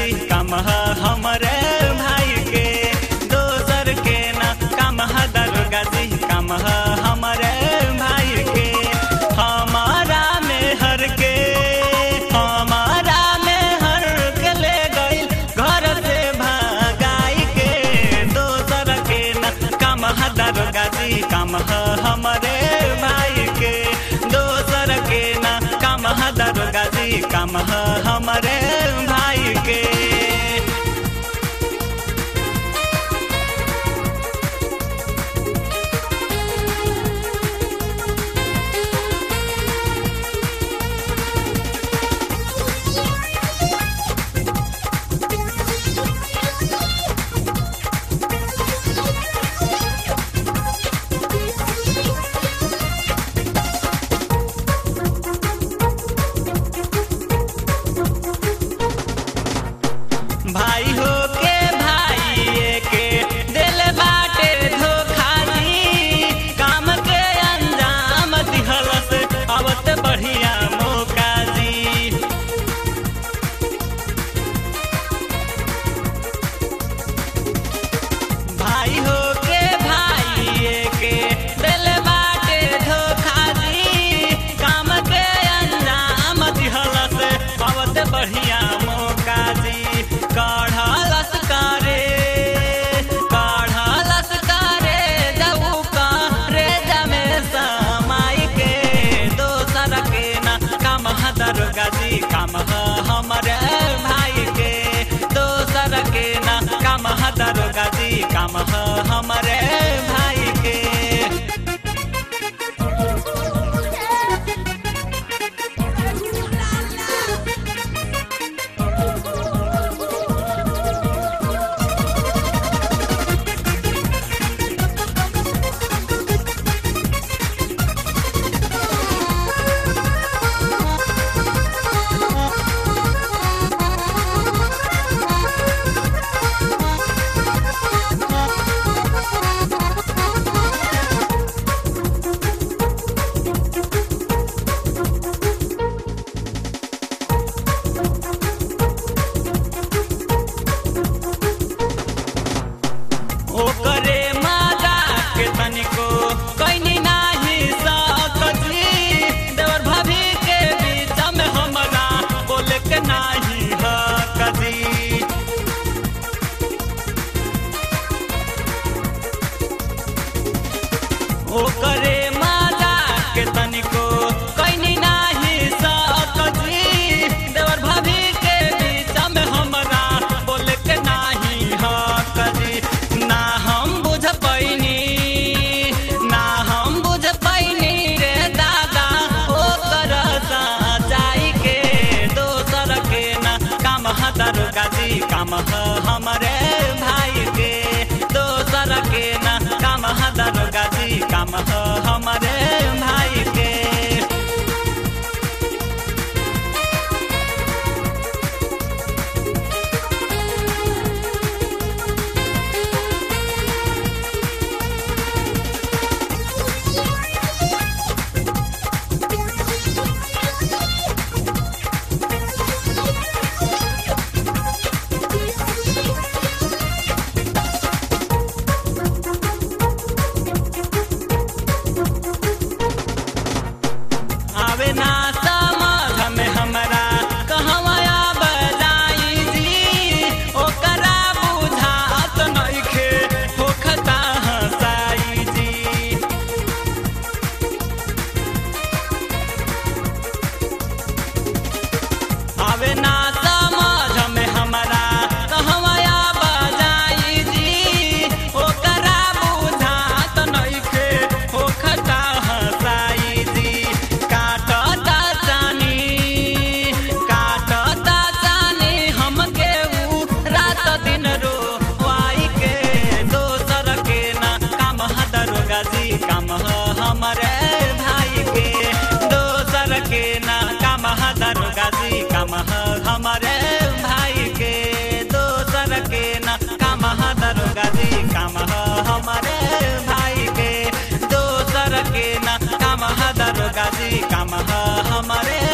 जी काम हमरे भाई के। दोसर के ना काम दरोगा जी काम हमरे भाई के। हमारा में हर के ले गइल घर से भगाई के। दोसर के ना काम दरोगा जी काम हमरे भाई के। दोसर के ना काम दरोगा जी काम हमरे भाई के। भाई हो के भाई के दिल बाटे धोखा जी। काम के अंजाम दिहलस आवत बढ़िया मौका जी। भाई हो के भाई के दिल बाटे धोखा जी। काम के अंजाम दिहलस आवत बढ़िया मौका जी। काढ़लस करे जाऊ का रे जमे समाई के। दोसर के ना काम दरोगा जी काम हमरे भाई के। दोसर के ना काम दरोगा जी काम हमरे भाई के। ओकरे मजाक तनिको कइनी नाही सकजी। देवर भाभी के बीच में हमरा बोले के नाही हक जी। ओकरे मजाक तनिको कइनी नाही सकजी। देवर भाभी के बीच में हमरा बोले के नाही हक जी। ना हम बुझ पैनी रे दादा ओकर सच्चाई के। दोसर के ना काम दरोगा जी काम हमरे भाई के। दोसर के ना काम दरोगा जी काम हमरे भाई के। आवे ना समझ में हमरा कहवा बजाई जी। ओकरा बुझात नइखे होखता हंसाई जी। आवे ना समझ में हमरा कहवा बजाई जी। ओकरा बुझात नइखे होखता हंसाई जी। काटता जानी हमके ऊ रात दिन रोवाई के। दोसर के ना काम दरोगा जी काम हमरे भाई के। दोसर के ना काम दरोगा जी काम हमरे भाई के। दोसर के ना काम दरोगा जी काम हमरे भाई के। दोसर के ना काम दरोगा जी काम हमारे